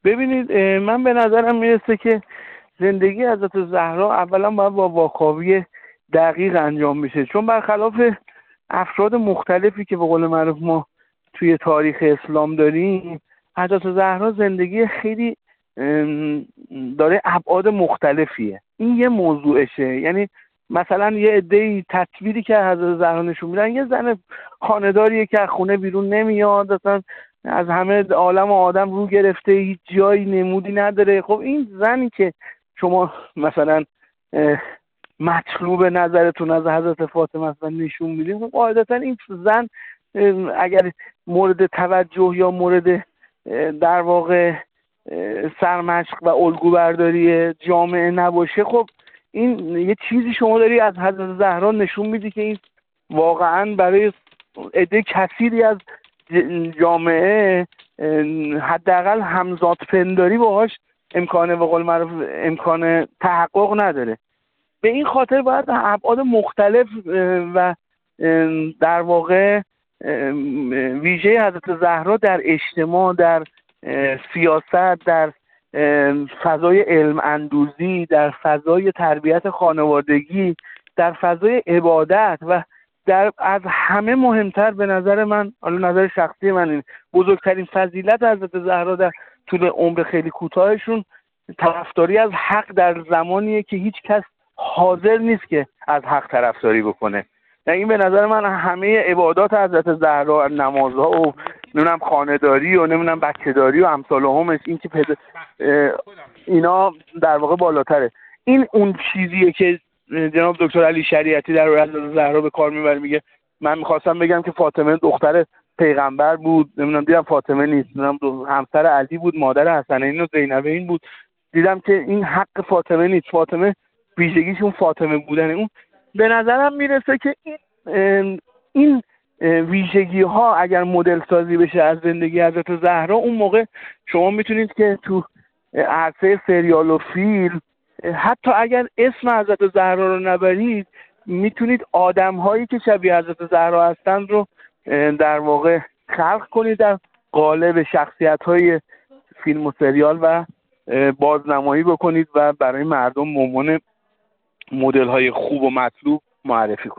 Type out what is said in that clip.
ببینید من به نظرم میرسه که زندگی حضرت زهرا اولا باید با واکاوی دقیق انجام بشه، چون برخلاف افراد مختلفی که به قول معروف ما توی تاریخ اسلام داریم، حضرت زهرا زندگی خیلی داره ابعاد مختلفیه. این یه موضوعشه. یعنی مثلا یه عده‌ای تصویری که حضرت زهرا نشون میدن، یه زن خانه‌داریه که از خونه بیرون نمیاد، اصلا از همه عالم و آدم رو گرفته، هیچ جایی نمودی نداره. خب این زنی که شما مثلا مطلوب نظرتون از حضرت فاطمه مثلا نشون میدین، خب قاعدتا این زن اگر مورد توجه یا مورد در واقع سرمشق و الگو برداری جامعه نباشه، خب این یه چیزی شما داری از حضرت زهرا نشون میدی که این واقعا برای عده کثیری از جامعه حداقل همزاد پنداری باهاش امکان به قول معروف امکان تحقق نداره. به این خاطر باید ابعاد مختلف و در واقع ویژه حضرت زهرا در اجتماع، در سیاست، در فضای علم اندوزی، در فضای تربیت خانوادگی، در فضای عبادت و در از همه مهمتر به نظر من، حالا نظر شخصی من، این بزرگترین فضیلت حضرت زهرا در طول عمر خیلی کوتاهشون طرفداری از حق در زمانیه که هیچ کس حاضر نیست که از حق طرفداری بکنه. یعنی این به نظر من همه عبادات حضرت زهرا، نمازها و نمیدونم خانه‌داری و نمیدونم بچه‌داری و امثال همش، این که اینا در واقع بالاتره. این اون چیزیه که جناب دکتر علی شریعتی در حضرت زهرا به کار میبره. میگه من میخواستم بگم که فاطمه دختر پیغمبر بود، نمیدونم دیدم فاطمه نیست، نمیدونم همسر علی بود، مادر حسنین و زینبین بود، دیدم که این حق فاطمه نیست، فاطمه ویژگیش اون فاطمه بودن. اون به نظرم میرسه که این ویژگی ها اگر مدل سازی بشه از زندگی حضرت زهرا، اون موقع شما میتونید که تو عرصه سریال و فیلم حتی اگر اسم حضرت زهرا رو نبرید، میتونید آدم هایی که شبیه حضرت زهرا هستند رو در واقع خلق کنید در قالب شخصیت های فیلم و سریال و بازنمایی بکنید و برای مردم مدل های خوب و مطلوب معرفی کنید.